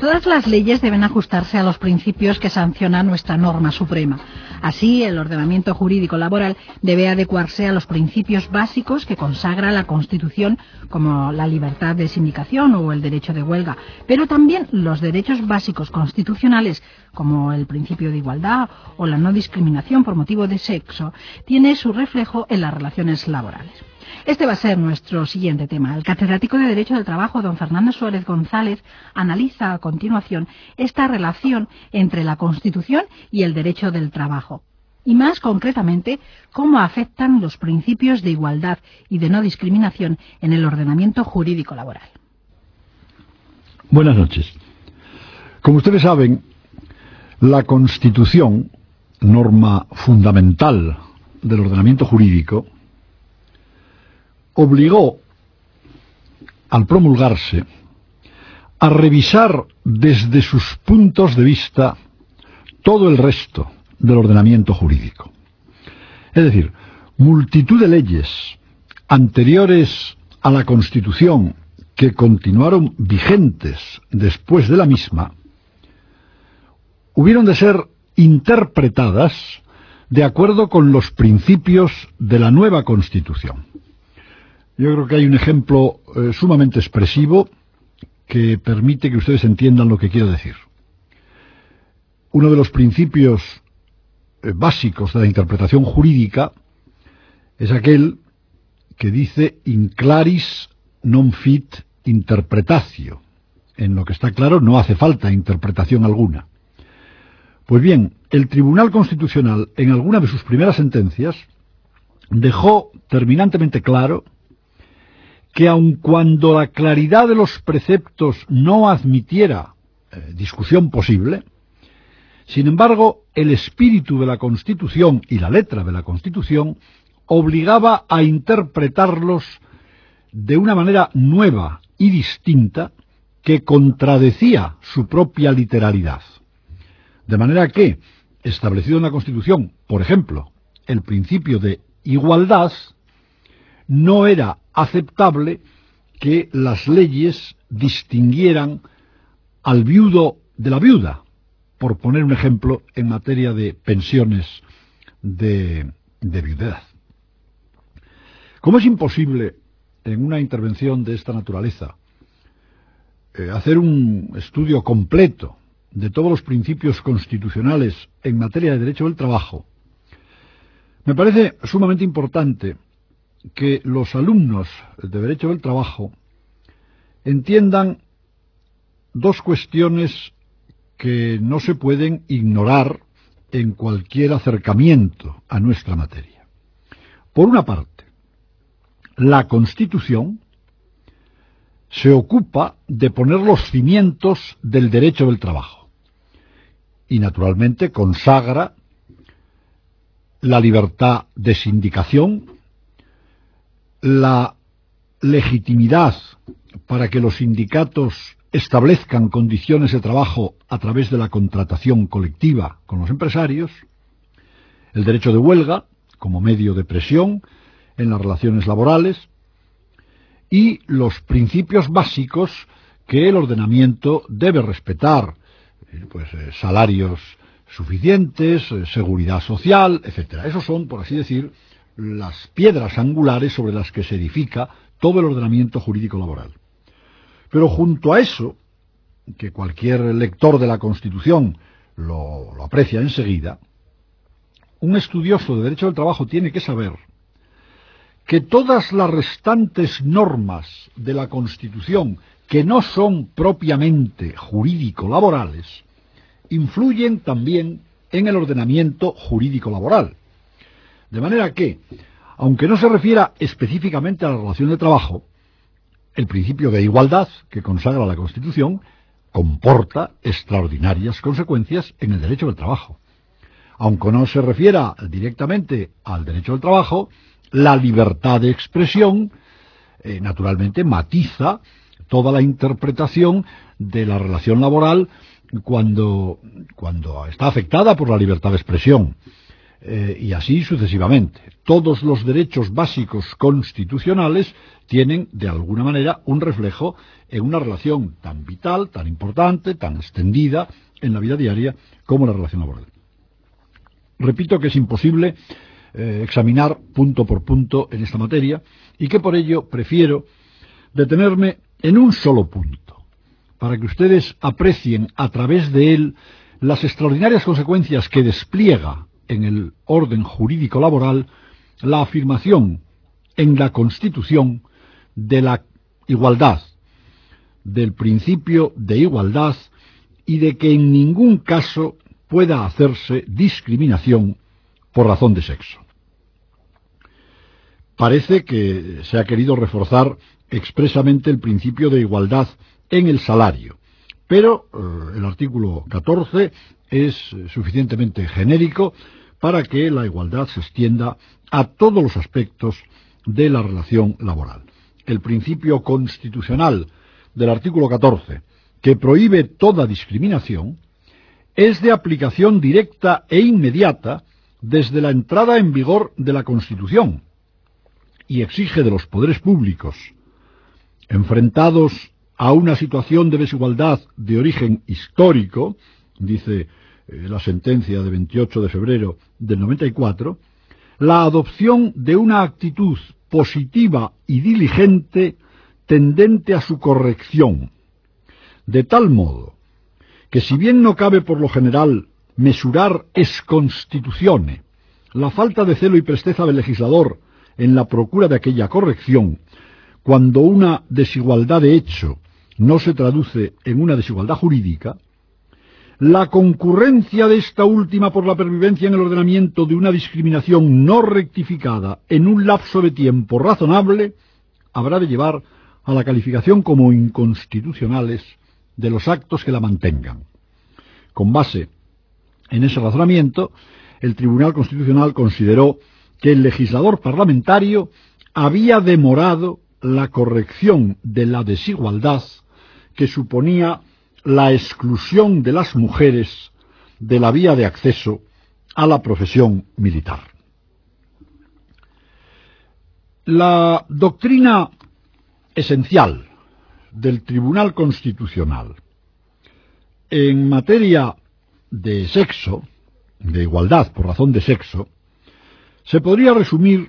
Todas las leyes deben ajustarse a los principios que sanciona nuestra norma suprema. Así, el ordenamiento jurídico laboral debe adecuarse a los principios básicos que consagra la Constitución, como la libertad de sindicación o el derecho de huelga, pero también los derechos básicos constitucionales, como el principio de igualdad o la no discriminación por motivo de sexo, tiene su reflejo en las relaciones laborales. Este va a ser nuestro siguiente tema. El catedrático de Derecho del Trabajo, don Fernando Suárez González, analiza a continuación esta relación entre la Constitución y el derecho del trabajo. Y más concretamente, cómo afectan los principios de igualdad y de no discriminación en el ordenamiento jurídico laboral. Buenas noches. Como ustedes saben, la Constitución, norma fundamental del ordenamiento jurídico, obligó, al promulgarse, a revisar desde sus puntos de vista todo el resto del ordenamiento jurídico. Es decir, multitud de leyes anteriores a la Constitución que continuaron vigentes después de la misma, hubieron de ser interpretadas de acuerdo con los principios de la nueva Constitución. Yo creo que hay un ejemplo sumamente expresivo que permite que ustedes entiendan lo que quiero decir. Uno de los principios básicos de la interpretación jurídica es aquel que dice in claris non fit interpretatio. En lo que está claro no hace falta interpretación alguna. Pues bien, el Tribunal Constitucional, en alguna de sus primeras sentencias, dejó terminantemente claro que aun cuando la claridad de los preceptos no admitiera discusión posible, sin embargo, el espíritu de la Constitución y la letra de la Constitución obligaba a interpretarlos de una manera nueva y distinta que contradecía su propia literalidad. De manera que, establecido en la Constitución, por ejemplo, el principio de igualdad, no era aceptable que las leyes distinguieran al viudo de la viuda, por poner un ejemplo en materia de pensiones de viudedad. Como es imposible en una intervención de esta naturaleza hacer un estudio completo de todos los principios constitucionales en materia de derecho del trabajo, me parece sumamente importante que los alumnos de Derecho del Trabajo entiendan dos cuestiones que no se pueden ignorar en cualquier acercamiento a nuestra materia. Por una parte, la Constitución se ocupa de poner los cimientos del derecho del trabajo y, naturalmente, consagra la libertad de sindicación, la legitimidad para que los sindicatos establezcan condiciones de trabajo a través de la contratación colectiva con los empresarios, el derecho de huelga como medio de presión en las relaciones laborales y los principios básicos que el ordenamiento debe respetar, salarios suficientes, seguridad social, etcétera. Esos son, por así decir, las piedras angulares sobre las que se edifica todo el ordenamiento jurídico laboral. Pero junto a eso, que cualquier lector de la Constitución lo aprecia enseguida, un estudioso de derecho del trabajo tiene que saber que todas las restantes normas de la Constitución que no son propiamente jurídico-laborales influyen también en el ordenamiento jurídico-laboral. De manera que, aunque no se refiera específicamente a la relación de trabajo, el principio de igualdad que consagra la Constitución comporta extraordinarias consecuencias en el derecho del trabajo. Aunque no se refiera directamente al derecho del trabajo, la libertad de expresión, naturalmente, matiza toda la interpretación de la relación laboral cuando está afectada por la libertad de expresión. y así sucesivamente. Todos los derechos básicos constitucionales tienen, de alguna manera, un reflejo en una relación tan vital, tan importante, tan extendida en la vida diaria como la relación laboral. Repito que es imposible examinar punto por punto en esta materia y que por ello prefiero detenerme en un solo punto, para que ustedes aprecien a través de él las extraordinarias consecuencias que despliega en el orden jurídico laboral la afirmación en la Constitución de la igualdad, del principio de igualdad y de que en ningún caso pueda hacerse discriminación por razón de sexo. Parece que se ha querido reforzar expresamente el principio de igualdad en el salario, pero el artículo 14 es suficientemente genérico para que la igualdad se extienda a todos los aspectos de la relación laboral. El principio constitucional del artículo 14, que prohíbe toda discriminación, es de aplicación directa e inmediata desde la entrada en vigor de la Constitución y exige de los poderes públicos, enfrentados a una situación de desigualdad de origen histórico, dice la sentencia de 28 de febrero del 94, la adopción de una actitud positiva y diligente tendente a su corrección, de tal modo que si bien no cabe por lo general mesurar ex constitutione la falta de celo y presteza del legislador en la procura de aquella corrección, cuando una desigualdad de hecho no se traduce en una desigualdad jurídica, la concurrencia de esta última por la pervivencia en el ordenamiento de una discriminación no rectificada en un lapso de tiempo razonable habrá de llevar a la calificación como inconstitucionales de los actos que la mantengan. Con base en ese razonamiento, el Tribunal Constitucional consideró que el legislador parlamentario había demorado la corrección de la desigualdad que suponía la exclusión de las mujeres de la vía de acceso a la profesión militar. La doctrina esencial del Tribunal Constitucional en materia de sexo, de igualdad por razón de sexo, se podría resumir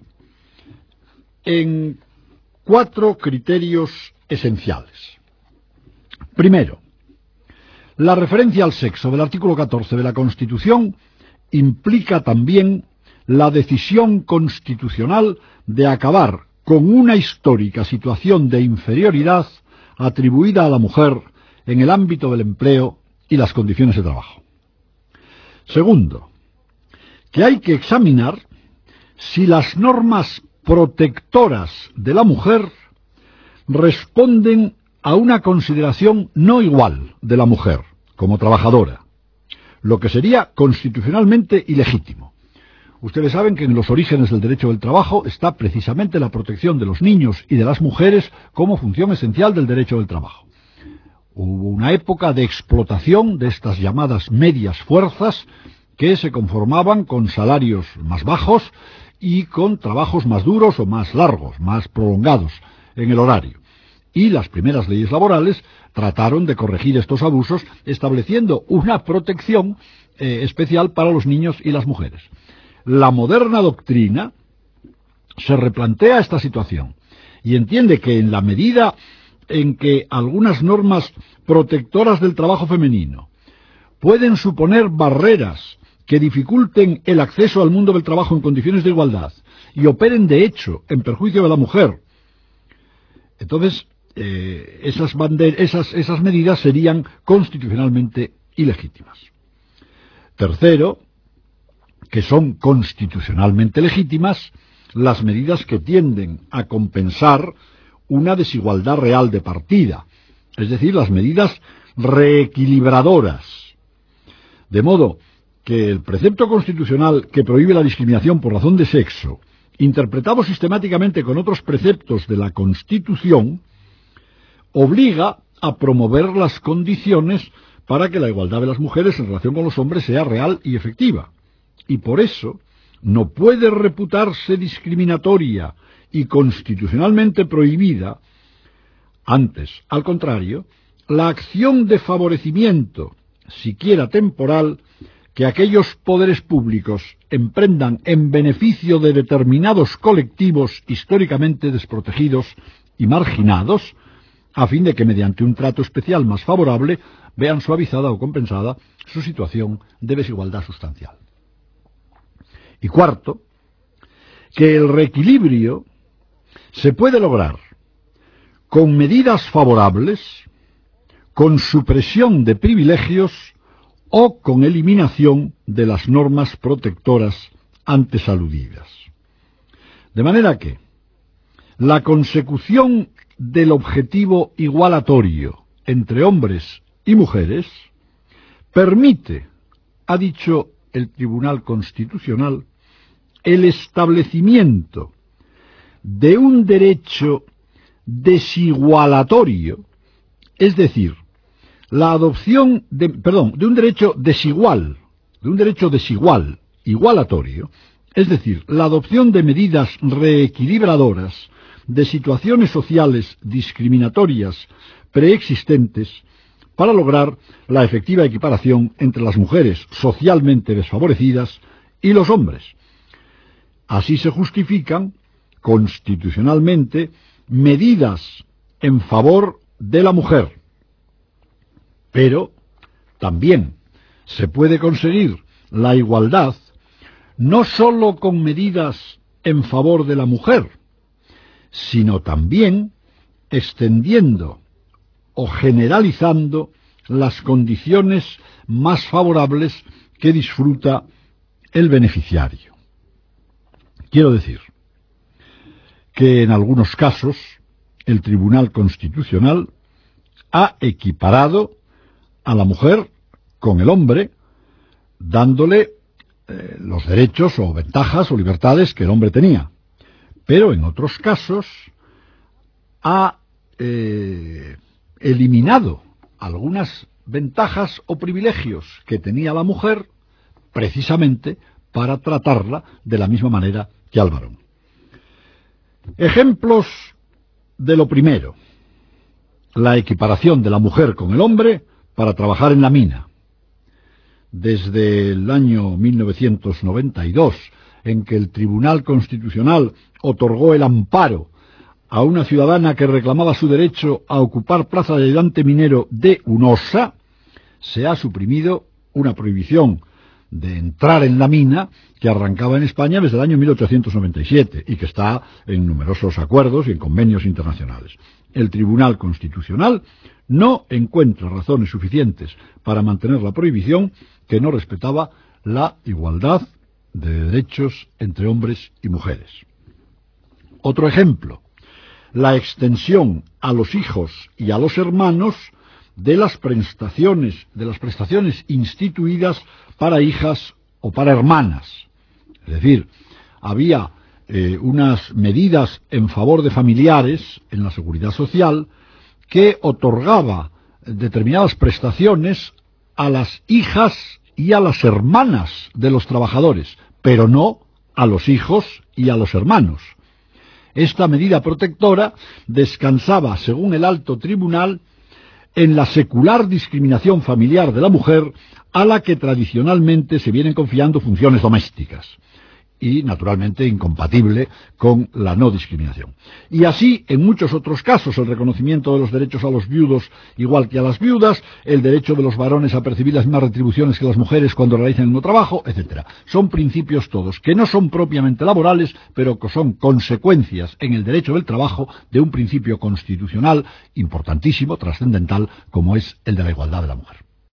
en 4 criterios esenciales. Primero, la referencia al sexo del artículo 14 de la Constitución implica también la decisión constitucional de acabar con una histórica situación de inferioridad atribuida a la mujer en el ámbito del empleo y las condiciones de trabajo. Segundo, que hay que examinar si las normas protectoras de la mujer responden a una consideración no igual de la mujer como trabajadora, lo que sería constitucionalmente ilegítimo. Ustedes saben que en los orígenes del derecho del trabajo está precisamente la protección de los niños y de las mujeres como función esencial del derecho del trabajo. Hubo una época de explotación de estas llamadas medias fuerzas que se conformaban con salarios más bajos y con trabajos más duros o más largos, más prolongados en el horario. Y las primeras leyes laborales trataron de corregir estos abusos, estableciendo una protección especial para los niños y las mujeres. La moderna doctrina se replantea esta situación y entiende que en la medida en que algunas normas protectoras del trabajo femenino pueden suponer barreras que dificulten el acceso al mundo del trabajo en condiciones de igualdad y operen de hecho en perjuicio de la mujer, entonces esas medidas serían constitucionalmente ilegítimas. Tercero, que son constitucionalmente legítimas las medidas que tienden a compensar una desigualdad real de partida, es decir, las medidas reequilibradoras. De modo que el precepto constitucional que prohíbe la discriminación por razón de sexo, interpretado sistemáticamente con otros preceptos de la Constitución, obliga a promover las condiciones para que la igualdad de las mujeres en relación con los hombres sea real y efectiva. Y por eso no puede reputarse discriminatoria y constitucionalmente prohibida. Antes, al contrario, la acción de favorecimiento, siquiera temporal, que aquellos poderes públicos emprendan en beneficio de determinados colectivos históricamente desprotegidos y marginados, a fin de que mediante un trato especial más favorable vean suavizada o compensada su situación de desigualdad sustancial. Y cuarto, que el reequilibrio se puede lograr con medidas favorables, con supresión de privilegios o con eliminación de las normas protectoras antes aludidas. De manera que la consecución del objetivo igualatorio entre hombres y mujeres permite, ha dicho el Tribunal Constitucional, el establecimiento de un derecho desigualatorio, es decir, la adopción de un derecho desigual, igualatorio, es decir, la adopción de medidas reequilibradoras de situaciones sociales discriminatorias preexistentes para lograr la efectiva equiparación entre las mujeres socialmente desfavorecidas y los hombres. Así se justifican constitucionalmente medidas en favor de la mujer. Pero también se puede conseguir la igualdad no sólo con medidas en favor de la mujer, sino también extendiendo o generalizando las condiciones más favorables que disfruta el beneficiario. Quiero decir que en algunos casos el Tribunal Constitucional ha equiparado a la mujer con el hombre, dándole los derechos o ventajas o libertades que el hombre tenía. Pero en otros casos ha eliminado algunas ventajas o privilegios que tenía la mujer precisamente para tratarla de la misma manera que al varón. Ejemplos de lo primero: la equiparación de la mujer con el hombre para trabajar en la mina. Desde el año 1992, en que el Tribunal Constitucional otorgó el amparo a una ciudadana que reclamaba su derecho a ocupar plaza de ayudante minero de UNOSA, se ha suprimido una prohibición de entrar en la mina que arrancaba en España desde el año 1897 y que está en numerosos acuerdos y en convenios internacionales. El Tribunal Constitucional no encuentra razones suficientes para mantener la prohibición, que no respetaba la igualdad de derechos entre hombres y mujeres. Otro ejemplo: la extensión a los hijos y a los hermanos de las prestaciones instituidas para hijas o para hermanas. Es decir, había unas medidas en favor de familiares en la seguridad social que otorgaba determinadas prestaciones a las hijas y a las hermanas de los trabajadores, pero no a los hijos y a los hermanos. Esta medida protectora descansaba, según el alto tribunal, en la secular discriminación familiar de la mujer, a la que tradicionalmente se vienen confiando funciones domésticas, y naturalmente incompatible con la no discriminación. Y así, en muchos otros casos, el reconocimiento de los derechos a los viudos igual que a las viudas, el derecho de los varones a percibir las mismas retribuciones que las mujeres cuando realizan el mismo trabajo, etc. Son principios todos que no son propiamente laborales, pero que son consecuencias en el derecho del trabajo de un principio constitucional importantísimo, trascendental, como es el de la igualdad de la mujer.